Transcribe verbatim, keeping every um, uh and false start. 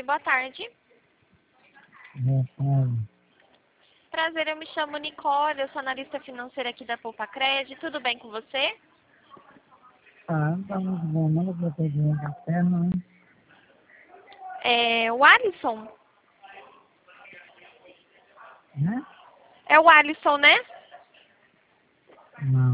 boa tarde. Boa tarde. Prazer, eu me chamo Nicole, eu sou analista financeira aqui da Poupa Crédito. Tudo bem com você? Ah, não tá muito bom, não, porque eu tô doendo a perna, né? É o Alisson? Né? É o Alisson, né? Não.